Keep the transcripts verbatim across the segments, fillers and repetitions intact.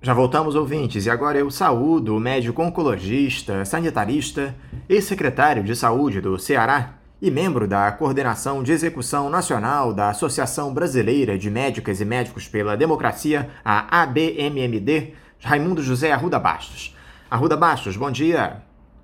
Já voltamos, ouvintes, e agora eu saúdo o médico oncologista, sanitarista, ex-secretário de Saúde do Ceará e membro da Coordenação de Execução Nacional da Associação Brasileira de Médicas e Médicos pela Democracia, a A B M M D, Raimundo José Arruda Bastos. Arruda Bastos, bom dia.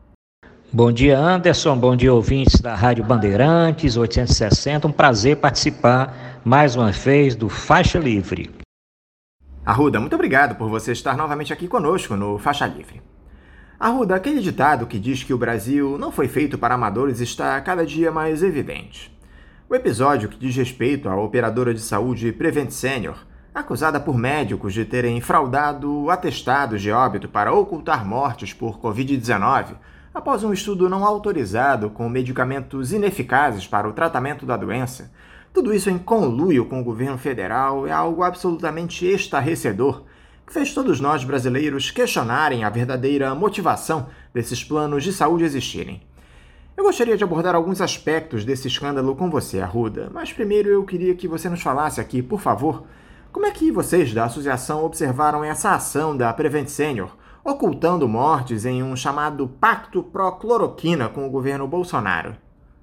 Bom dia, Anderson. Bom dia, ouvintes da Rádio Bandeirantes oitocentos e sessenta. Um prazer participar mais uma vez do Faixa Livre. Arruda, muito obrigado por você estar novamente aqui conosco no Faixa Livre. Arruda, aquele ditado que diz que o Brasil não foi feito para amadores está cada dia mais evidente. O episódio que diz respeito à operadora de saúde Prevent Senior, acusada por médicos de terem fraudado atestados de óbito para ocultar mortes por covid dezenove, após um estudo não autorizado com medicamentos ineficazes para o tratamento da doença, tudo isso em conluio com o governo federal é algo absolutamente estarrecedor, que fez todos nós brasileiros questionarem a verdadeira motivação desses planos de saúde existirem. Eu gostaria de abordar alguns aspectos desse escândalo com você, Arruda, mas primeiro eu queria que você nos falasse aqui, por favor, como é que vocês da associação observaram essa ação da Prevent Senior, ocultando mortes em um chamado pacto pró-cloroquina com o governo Bolsonaro?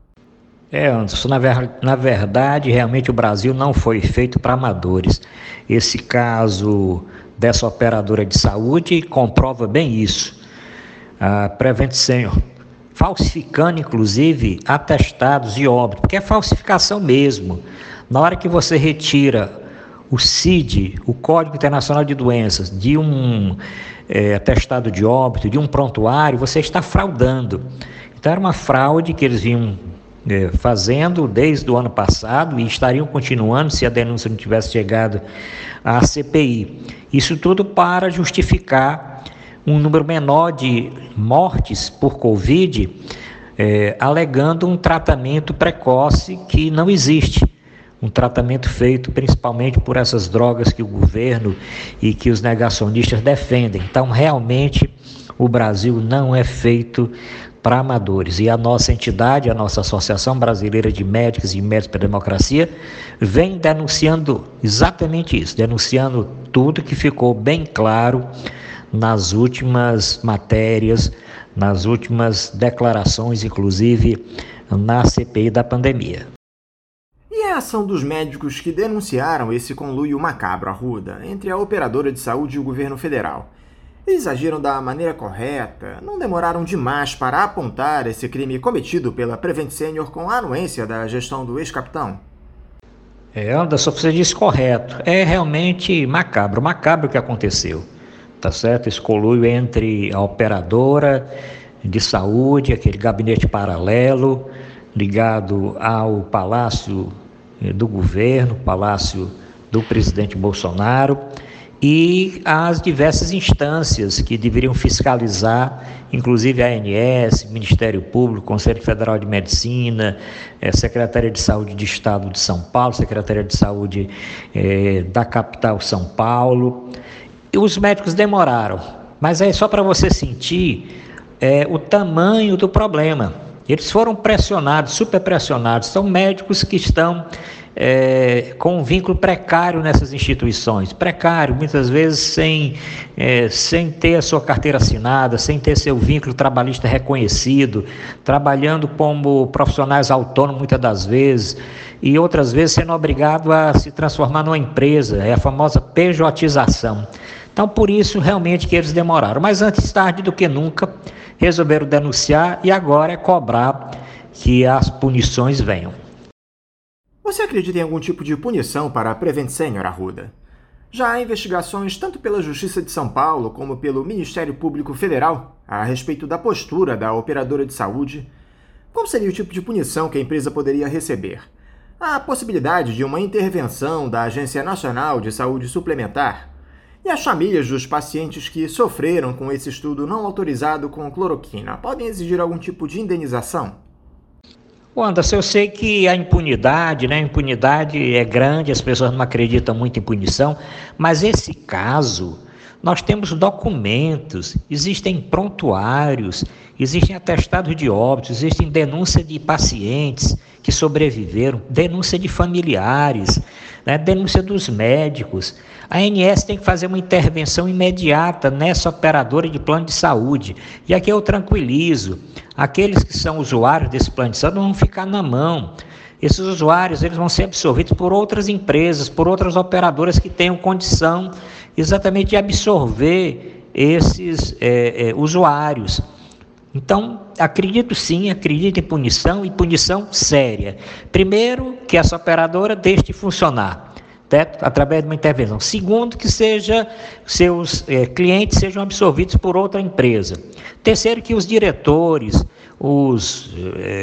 É, Anderson, na, ver, na verdade, realmente o Brasil não foi feito para amadores. Esse caso dessa operadora de saúde comprova bem isso. A Prevent Senior, falsificando inclusive atestados de óbito, porque é falsificação mesmo. Na hora que você retira o C I D, o Código Internacional de Doenças, de um é, atestado de óbito, de um prontuário, você está fraudando. Então era uma fraude que eles vinham É, fazendo desde o ano passado e estariam continuando se a denúncia não tivesse chegado à C P I. Isso tudo para justificar um número menor de mortes por Covid, é, alegando um tratamento precoce que não existe. Um tratamento feito principalmente por essas drogas que o governo e que os negacionistas defendem. Então, realmente, o Brasil não é feito para amadores. E a nossa entidade, a nossa Associação Brasileira de Médicos e Médicos pela Democracia, vem denunciando exatamente isso, denunciando tudo que ficou bem claro nas últimas matérias, nas últimas declarações, inclusive na C P I da pandemia. E a ação dos médicos que denunciaram esse conluio macabro, Arruda, entre a operadora de saúde e o governo federal? Eles agiram da maneira correta? Não demoraram demais para apontar esse crime cometido pela Prevent Senior com a anuência da gestão do ex-capitão? É, Anderson, você disse correto. É realmente macabro, macabro o que aconteceu. Tá certo? Esse conluio entre a operadora de saúde, aquele gabinete paralelo, ligado ao Palácio do Governo, Palácio do presidente Bolsonaro, e as diversas instâncias que deveriam fiscalizar, inclusive a ANS, Ministério Público, Conselho Federal de Medicina, eh, Secretaria de Saúde do Estado de São Paulo, Secretaria de Saúde eh, da capital São Paulo. E os médicos demoraram, mas é só para você sentir eh, o tamanho do problema. Eles foram pressionados, super pressionados. São médicos que estão é, com um vínculo precário nessas instituições. Precário, muitas vezes sem, é, sem ter a sua carteira assinada, sem ter seu vínculo trabalhista reconhecido, trabalhando como profissionais autônomos muitas das vezes, e outras vezes sendo obrigado a se transformar numa empresa, é a famosa pejotização. Então, por isso, realmente, que eles demoraram. Mas antes tarde do que nunca, resolveram denunciar e agora é cobrar que as punições venham. Você acredita em algum tipo de punição para a Prevent Senior, Arruda? Já há investigações tanto pela Justiça de São Paulo como pelo Ministério Público Federal a respeito da postura da operadora de saúde. Qual seria o tipo de punição que a empresa poderia receber? Há a possibilidade de uma intervenção da Agência Nacional de Saúde Suplementar? E as famílias dos pacientes que sofreram com esse estudo não autorizado com cloroquina podem exigir algum tipo de indenização? Bom, Anderson, eu sei que a impunidade, né, a impunidade é grande, as pessoas não acreditam muito em punição, mas esse caso, nós temos documentos, existem prontuários, existem atestados de óbitos, existem denúncias de pacientes que sobreviveram, denúncia de familiares, né? Denúncia dos médicos. A ANS tem que fazer uma intervenção imediata nessa operadora de plano de saúde. E aqui eu tranquilizo, aqueles que são usuários desse plano de saúde não vão ficar na mão. Esses usuários eles vão ser absorvidos por outras empresas, por outras operadoras que tenham condição exatamente de absorver esses é, é, usuários. Então, acredito sim, acredito em punição e punição séria. Primeiro, que essa operadora deixe de funcionar, certo? Através de uma intervenção. Segundo, que seja, seus é, clientes sejam absorvidos por outra empresa. Terceiro, que os diretores, os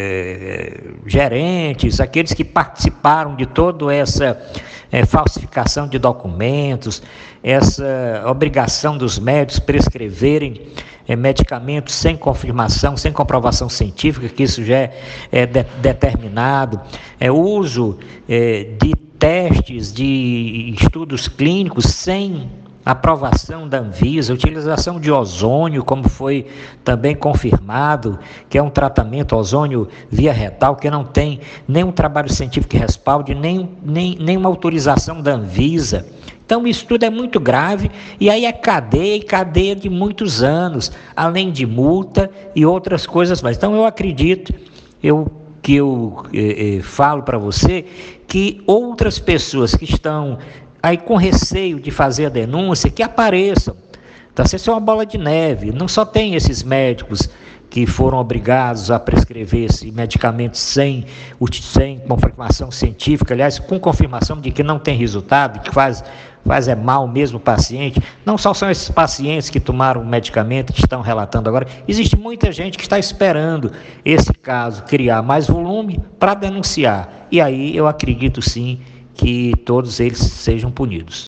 é, gerentes, aqueles que participaram de toda essa é, falsificação de documentos, essa obrigação dos médicos prescreverem é, medicamentos sem confirmação, sem comprovação científica, que isso já é, é de, determinado, é uso é, de testes, de estudos clínicos sem aprovação da Anvisa, utilização de ozônio, como foi também confirmado, que é um tratamento ozônio via retal, que não tem nenhum trabalho científico que respalde, nem, nem, nenhuma autorização da Anvisa. Então, isso tudo é muito grave, e aí é cadeia, e cadeia de muitos anos, além de multa e outras coisas mais. Então, eu acredito, eu, que eu eh, eh, falo para você, que outras pessoas que estão aí com receio de fazer a denúncia, que apareçam. Tá? Isso é uma bola de neve, não só tem esses médicos que foram obrigados a prescrever esse medicamento sem, sem confirmação científica, aliás, com confirmação de que não tem resultado, que faz, faz é mal mesmo o paciente. Não só são esses pacientes que tomaram o medicamento, que estão relatando agora, existe muita gente que está esperando esse caso criar mais volume para denunciar. E aí eu acredito sim que todos eles sejam punidos.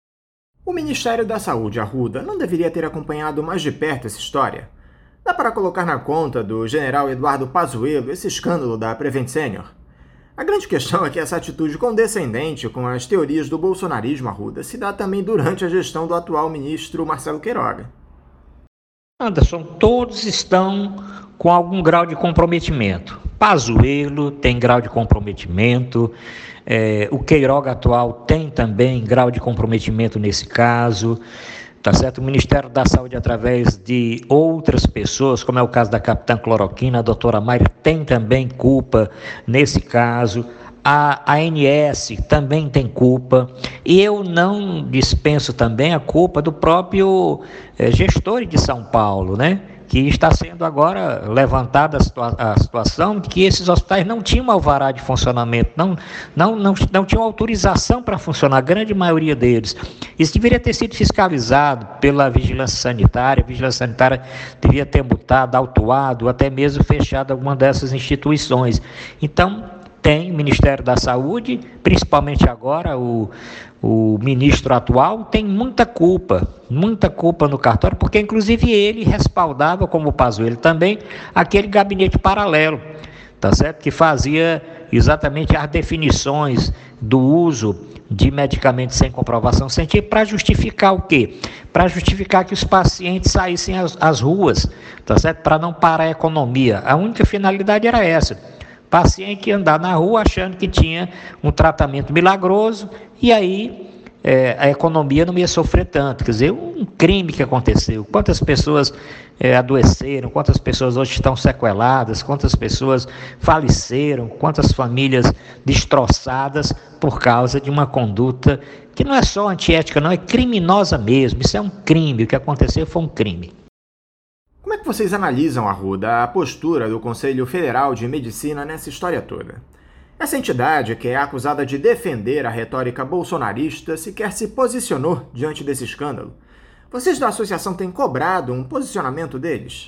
O Ministério da Saúde, Arruda, não deveria ter acompanhado mais de perto essa história? Dá para colocar na conta do general Eduardo Pazuello esse escândalo da Prevent Senior? A grande questão é que essa atitude condescendente com as teorias do bolsonarismo, Arruda, se dá também durante a gestão do atual ministro Marcelo Queiroga. Anderson, todos estão com algum grau de comprometimento. Pazuello tem grau de comprometimento, é, o Queiroga atual tem também grau de comprometimento nesse caso, tá certo? O Ministério da Saúde, através de outras pessoas, como é o caso da capitã Cloroquina, a doutora Mayra, tem também culpa nesse caso. A ANS também tem culpa, e eu não dispenso também a culpa do próprio eh, gestor de São Paulo, né? Que está sendo agora levantada a, situa- a situação de que esses hospitais não tinham alvará de funcionamento, não, não, não, não tinham autorização para funcionar, a grande maioria deles. Isso deveria ter sido fiscalizado pela vigilância sanitária, a vigilância sanitária devia ter multado, autuado, até mesmo fechado alguma dessas instituições. Então, tem o Ministério da Saúde, principalmente agora o, o ministro atual, tem muita culpa, muita culpa no cartório, porque inclusive ele respaldava, como o Pazuello também, aquele gabinete paralelo, tá certo? Que fazia exatamente as definições do uso de medicamentos sem comprovação científica para justificar o quê? Para justificar que os pacientes saíssem às, às ruas, tá certo? Para não parar a economia. A única finalidade era essa. Paciente andar na rua achando que tinha um tratamento milagroso e aí é, a economia não ia sofrer tanto. Quer dizer, um crime que aconteceu. Quantas pessoas é, adoeceram, quantas pessoas hoje estão sequeladas, quantas pessoas faleceram, quantas famílias destroçadas por causa de uma conduta que não é só antiética, não, é criminosa mesmo. Isso é um crime, o que aconteceu foi um crime. Como é que vocês analisam, Arruda, a postura do Conselho Federal de Medicina nessa história toda? Essa entidade, que é acusada de defender a retórica bolsonarista, sequer se posicionou diante desse escândalo. Vocês da associação têm cobrado um posicionamento deles?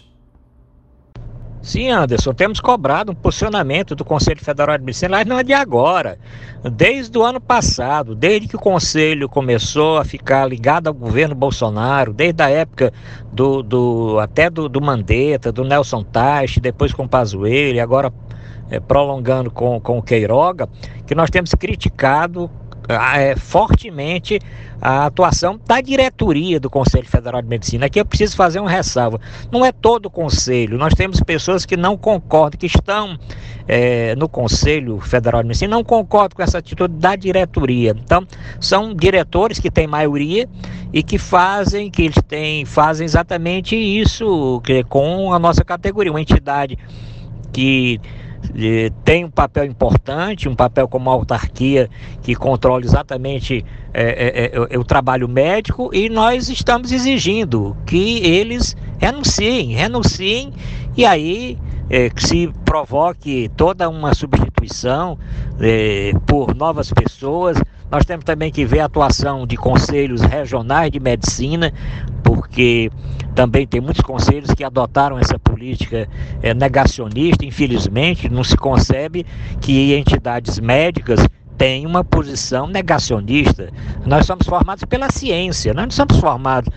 Sim, Anderson, temos cobrado um posicionamento do Conselho Federal de Medicina, mas não é de agora, desde o ano passado, desde que o Conselho começou a ficar ligado ao governo Bolsonaro, desde a época do, do, até do, do Mandetta, do Nelson Teich, depois com o Pazuello e agora é, prolongando com, com o Queiroga, que nós temos criticado é, fortemente a atuação da diretoria do Conselho Federal de Medicina. Aqui eu preciso fazer uma ressalva. Não é todo o Conselho, nós temos pessoas que não concordam, que estão é, no Conselho Federal de Medicina, não concordam com essa atitude da diretoria. Então, são diretores que têm maioria e que fazem, que eles têm, fazem exatamente isso que, com a nossa categoria, uma entidade que tem um papel importante, um papel como autarquia que controla exatamente é, é, é, o trabalho médico, e nós estamos exigindo que eles renunciem, renunciem e aí é, que se provoque toda uma substituição é, por novas pessoas. Nós temos também que ver a atuação de conselhos regionais de medicina, porque também tem muitos conselhos que adotaram essa política é, negacionista. Infelizmente, não se concebe que entidades médicas têm uma posição negacionista. Nós somos formados pela ciência, nós não somos formados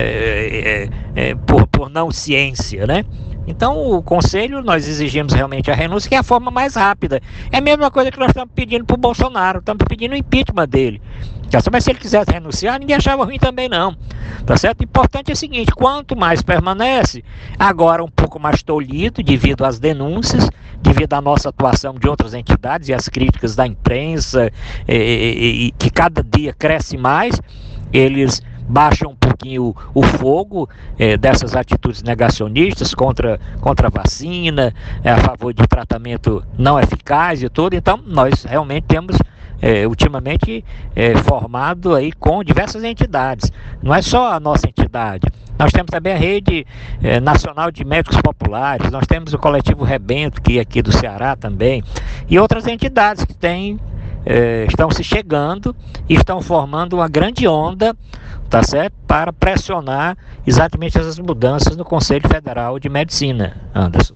é, é, é, por, por não ciência, né? Então, o Conselho, nós exigimos realmente a renúncia, que é a forma mais rápida. É a mesma coisa que nós estamos pedindo para o Bolsonaro, estamos pedindo o impeachment dele. Mas se ele quisesse renunciar, ninguém achava ruim também não. Tá certo? O importante é o seguinte, quanto mais permanece, agora um pouco mais tolhido devido às denúncias, devido à nossa atuação de outras entidades e às críticas da imprensa, e, e, e, que cada dia cresce mais, eles baixam um pouquinho o, o fogo é, dessas atitudes negacionistas contra, contra a vacina, é, a favor de tratamento não eficaz e tudo. Então, nós realmente temos é, ultimamente é, formado aí com diversas entidades. Não é só a nossa entidade. Nós temos também a Rede é, Nacional de Médicos Populares, nós temos o Coletivo Rebento, que é aqui do Ceará também, e outras entidades que têm, é, estão se chegando e estão formando uma grande onda, tá certo? Para pressionar exatamente essas mudanças no Conselho Federal de Medicina, Anderson.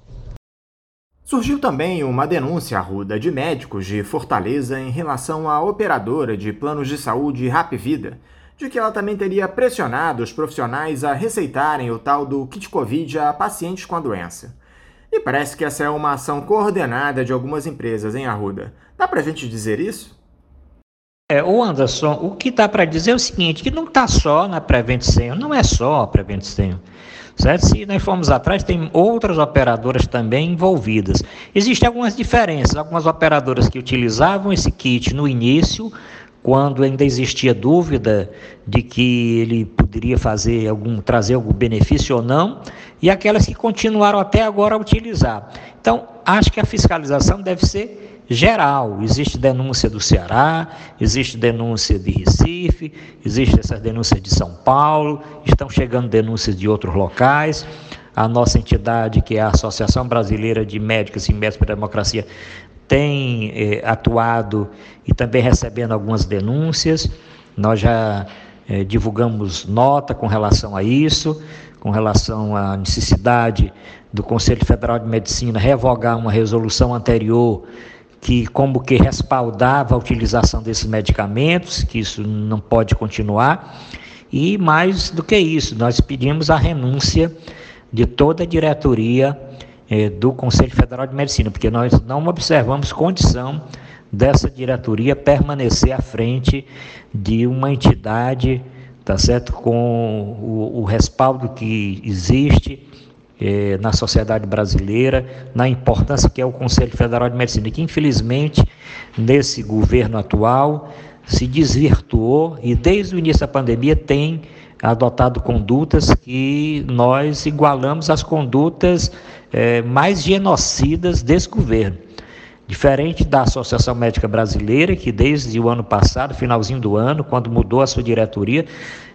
Surgiu também uma denúncia, Arruda, de médicos de Fortaleza em relação à operadora de planos de saúde Hapvida, de que ela também teria pressionado os profissionais a receitarem o tal do kit Covid a pacientes com a doença. E parece que essa é uma ação coordenada de algumas empresas, hein, Arruda? Dá pra gente dizer isso? É, o Anderson, o que dá para dizer é o seguinte, que não está só na Prevent Senior, não é só a Prevent Senior, certo? Se nós formos atrás, tem outras operadoras também envolvidas. Existem algumas diferenças, algumas operadoras que utilizavam esse kit no início, quando ainda existia dúvida de que ele poderia fazer algum, trazer algum benefício ou não, e aquelas que continuaram até agora a utilizar. Então, acho que a fiscalização deve ser geral. Existe denúncia do Ceará, existe denúncia de Recife, existe essa denúncia de São Paulo, estão chegando denúncias de outros locais. A nossa entidade, que é a Associação Brasileira de Médicos e Médicos para a Democracia, tem eh, atuado e também recebendo algumas denúncias. Nós já eh, divulgamos nota com relação a isso, com relação à necessidade do Conselho Federal de Medicina revogar uma resolução anterior que como que respaldava a utilização desses medicamentos, que isso não pode continuar. E mais do que isso, nós pedimos a renúncia de toda a diretoria eh, do Conselho Federal de Medicina, porque nós não observamos condição dessa diretoria permanecer à frente de uma entidade, tá certo, com o, o respaldo que existe Eh, na sociedade brasileira, na importância que é o Conselho Federal de Medicina, que infelizmente nesse governo atual se desvirtuou e desde o início da pandemia tem adotado condutas que nós igualamos às condutas eh, mais genocidas desse governo. Diferente da Associação Médica Brasileira, que desde o ano passado, finalzinho do ano, quando mudou a sua diretoria,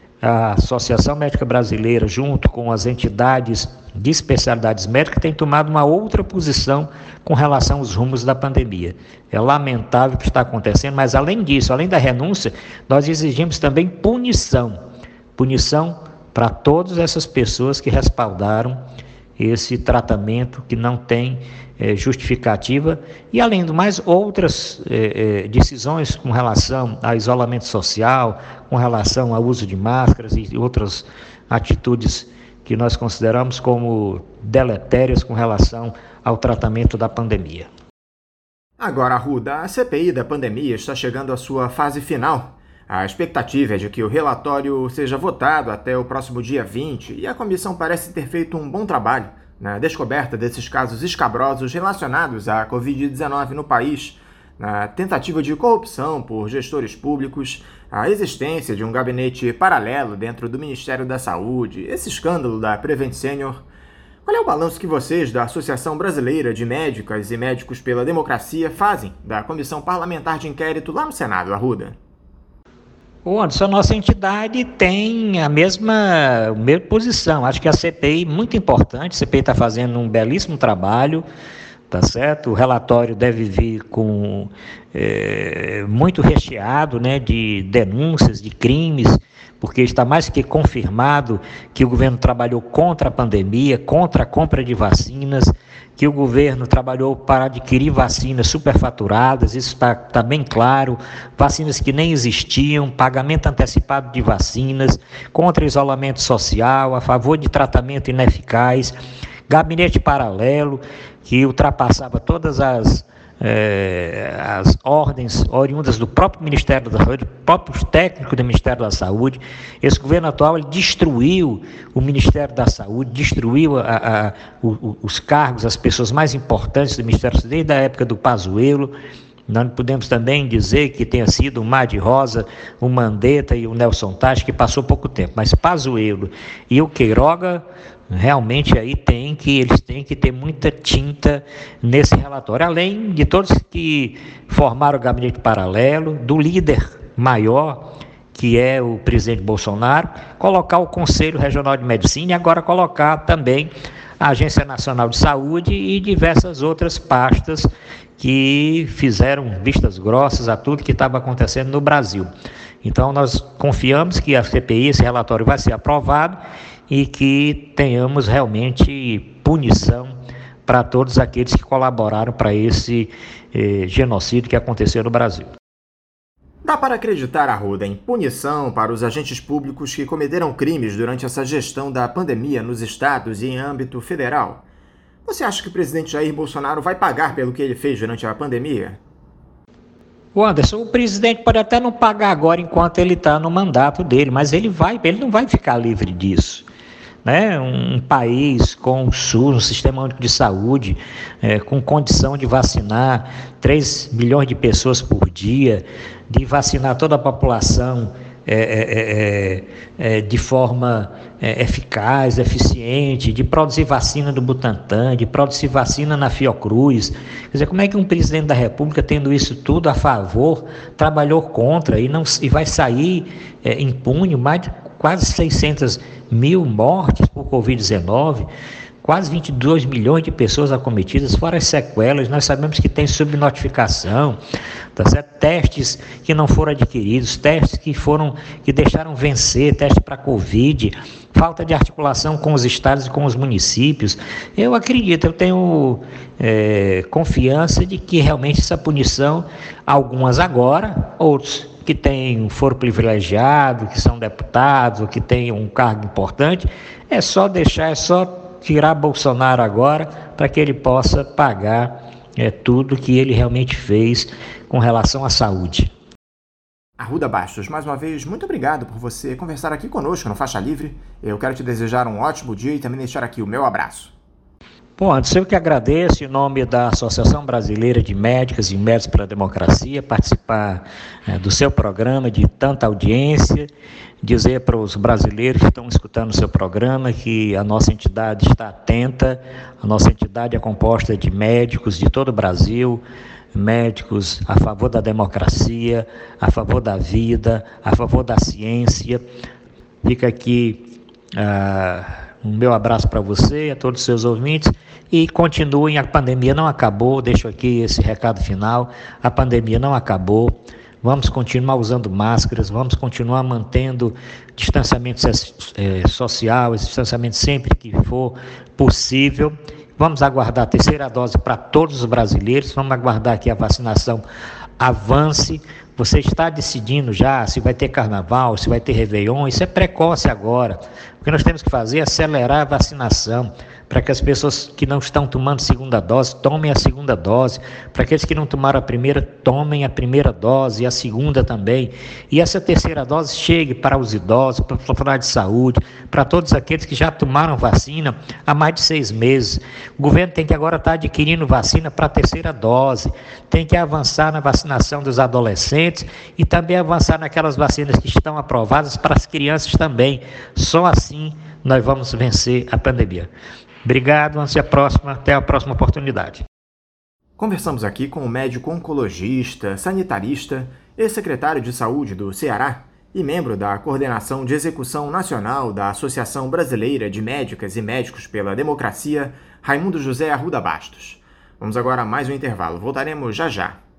a Associação Médica Brasileira, junto com as entidades de especialidades médicas, tem tomado uma outra posição com relação aos rumos da pandemia. É lamentável o que está acontecendo, mas além disso, além da renúncia, nós exigimos também punição. Punição para todas essas pessoas que respaldaram esse tratamento que não tem é, justificativa, e além do mais outras é, é, decisões com relação a isolamento social, com relação ao uso de máscaras e outras atitudes que nós consideramos como deletérias com relação ao tratamento da pandemia. Agora, Arruda, a C P I da pandemia está chegando à sua fase final. A expectativa é de que o relatório seja votado até o próximo dia vinte e a comissão parece ter feito um bom trabalho na descoberta desses casos escabrosos relacionados à covid dezenove no país, na tentativa de corrupção por gestores públicos, a existência de um gabinete paralelo dentro do Ministério da Saúde, esse escândalo da Prevent Senior. Qual é o balanço que vocês, da Associação Brasileira de Médicas e Médicos pela Democracia, fazem da Comissão Parlamentar de Inquérito lá no Senado, Arruda? Ô Anderson, a nossa entidade tem a mesma, a mesma posição. Acho que a C P I, muito importante, a C P I está fazendo um belíssimo trabalho, tá certo? O relatório deve vir com é, muito recheado, né, de denúncias, de crimes, porque está mais que confirmado que o governo trabalhou contra a pandemia, contra a compra de vacinas, que o governo trabalhou para adquirir vacinas superfaturadas, isso está tá bem claro, vacinas que nem existiam, pagamento antecipado de vacinas, contra isolamento social, a favor de tratamento ineficaz, gabinete paralelo, que ultrapassava todas as, eh, as ordens oriundas do próprio Ministério da Saúde, próprios técnicos do Ministério da Saúde. Esse governo atual ele destruiu o Ministério da Saúde, destruiu a, a, o, os cargos, as pessoas mais importantes do Ministério da Saúde, desde a época do Pazuello. Nós podemos também dizer que tenha sido o Mar de Rosa, o Mandetta e o Nelson Tach, que passou pouco tempo, mas Pazuello e o Queiroga, realmente aí tem que, eles têm que ter muita tinta nesse relatório, além de todos que formaram o gabinete paralelo, do líder maior, que é o presidente Bolsonaro, colocar o Conselho Regional de Medicina e agora colocar também a Agência Nacional de Saúde e diversas outras pastas que fizeram vistas grossas a tudo que estava acontecendo no Brasil. Então, nós confiamos que a C P I, esse relatório vai ser aprovado e que tenhamos realmente punição para todos aqueles que colaboraram para esse eh, genocídio que aconteceu no Brasil. Dá para acreditar, Arruda, em punição para os agentes públicos que cometeram crimes durante essa gestão da pandemia nos estados e em âmbito federal? Você acha que o presidente Jair Bolsonaro vai pagar pelo que ele fez durante a pandemia? O Anderson, o presidente pode até não pagar agora enquanto ele está no mandato dele, mas ele vai, ele não vai ficar livre disso. Né? Um país com o SUS, um sistema único de saúde, é, com condição de vacinar três milhões de pessoas por dia, de vacinar toda a população é, é, é, é, de forma é, eficaz, eficiente, de produzir vacina do Butantan, de produzir vacina na Fiocruz. Quer dizer, como é que um presidente da República, tendo isso tudo a favor, trabalhou contra e, não, e vai sair é, impune? Mais de quase seiscentas mil mortes por covid dezenove, quase vinte e dois milhões de pessoas acometidas, fora as sequelas. Nós sabemos que tem subnotificação, tá certo? Testes que não foram adquiridos, testes que foram, que deixaram vencer, testes para Covid, falta de articulação com os estados e com os municípios. Eu acredito, eu tenho é, confiança de que realmente essa punição, algumas agora, outros que têm um foro privilegiado, que são deputados, ou que têm um cargo importante, é só deixar, é só tirar Bolsonaro agora para que ele possa pagar é, tudo que ele realmente fez com relação à saúde. Arruda Bastos, mais uma vez, muito obrigado por você conversar aqui conosco no Faixa Livre. Eu quero te desejar um ótimo dia e também deixar aqui o meu abraço. Bom, antes eu que agradeço, em nome da Associação Brasileira de Médicas e Médicos pela Democracia, participar é, do seu programa de tanta audiência, dizer para os brasileiros que estão escutando o seu programa que a nossa entidade está atenta. A nossa entidade é composta de médicos de todo o Brasil, médicos a favor da democracia, a favor da vida, a favor da ciência. Fica aqui ah, um meu abraço para você e a todos os seus ouvintes e continuem, a pandemia não acabou, deixo aqui esse recado final, a pandemia não acabou, vamos continuar usando máscaras, vamos continuar mantendo distanciamento é, social, esse distanciamento sempre que for possível, vamos aguardar a terceira dose para todos os brasileiros, vamos aguardar que a vacinação avance, Você está decidindo já se vai ter carnaval, se vai ter Réveillon, isso é precoce agora. O que nós temos que fazer é acelerar a vacinação, para que as pessoas que não estão tomando segunda dose, tomem a segunda dose, para aqueles que não tomaram a primeira, tomem a primeira dose e a segunda também. E essa terceira dose chegue para os idosos, para os profissionais de saúde, para todos aqueles que já tomaram vacina há mais de seis meses. O governo tem que agora estar adquirindo vacina para a terceira dose, tem que avançar na vacinação dos adolescentes e também avançar naquelas vacinas que estão aprovadas para as crianças também. Só assim nós vamos vencer a pandemia. Obrigado, até a próxima, até a próxima oportunidade. Conversamos aqui com o médico oncologista, sanitarista, ex-secretário de Saúde do Ceará e membro da Coordenação de Execução Nacional da Associação Brasileira de Médicas e Médicos pela Democracia, Raimundo José Arruda Bastos. Vamos agora a mais um intervalo. Voltaremos já já.